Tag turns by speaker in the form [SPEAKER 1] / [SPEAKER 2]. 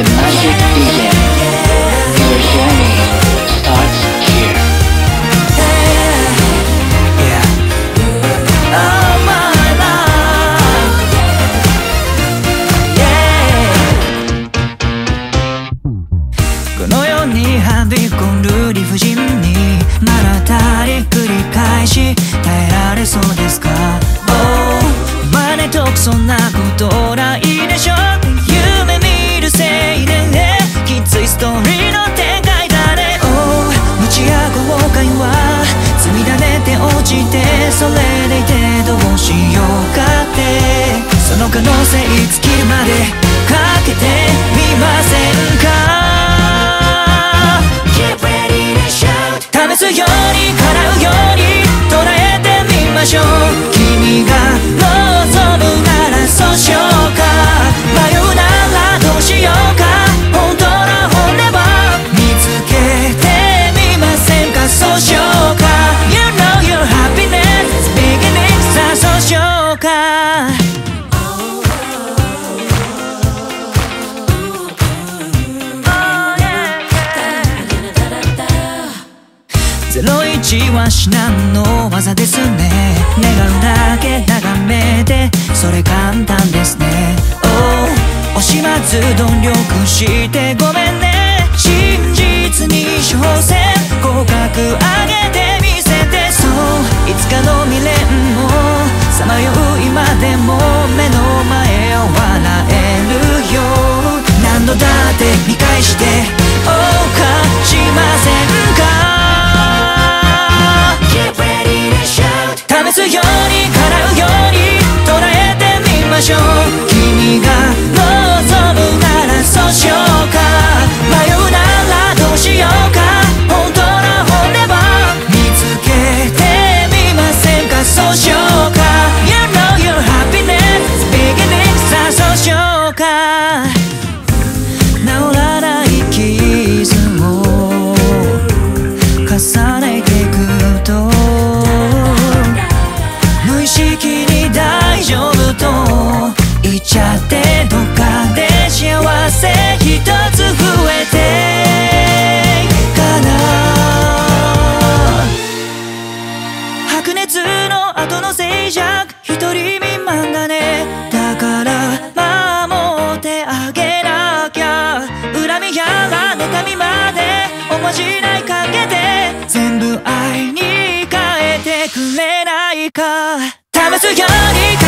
[SPEAKER 1] the magic begins. Your journey starts here.
[SPEAKER 2] Yeah. Oh my life. Yeah. この世にはびこる理不尽にまたり繰り返し耐えられそうですか？ Oh、まねとくそんなことないでしょ。夢見るせいできついストーリーの展開だね。Oh、無知や後悔は積み種て落ちて、それでいてどうしようかって、その可能性尽きるまでかけてみませんか？ Get ready to shout、 試すように叶うように捉えてみましょう。君が望むならそうしようか、迷うならどうしようか、本当の本音は見つけてみませんか？そうしようか、 You know your happiness is beginning、 さあそうしようか。01は至難の技ですね。願うだけ眺めてそれ簡単ですね。Oh、 惜しまず努力してごめんね。真実に挑戦、合格上げてみせて。そう、いつかの未練もさまよう今でも目の前を笑えるよ。何度だって見返して謳歌しませんか？試すように叶うように捉えてみましょう。君が望むならそうしようか、迷うならどうしようか、本当の本音は見つけてみませんか？そうしようか、 You know your happiness is beginning、 さあそうしようか。治らない傷を重ねていくと無意識に大丈夫と言っちゃって、どっかで幸せ一つ増えてかな。白熱の後の静寂、一人未満だね。だから守ってあげなきゃ。恨みやら妬みまでおまじないかけて全部愛に変えてくれないか？試すように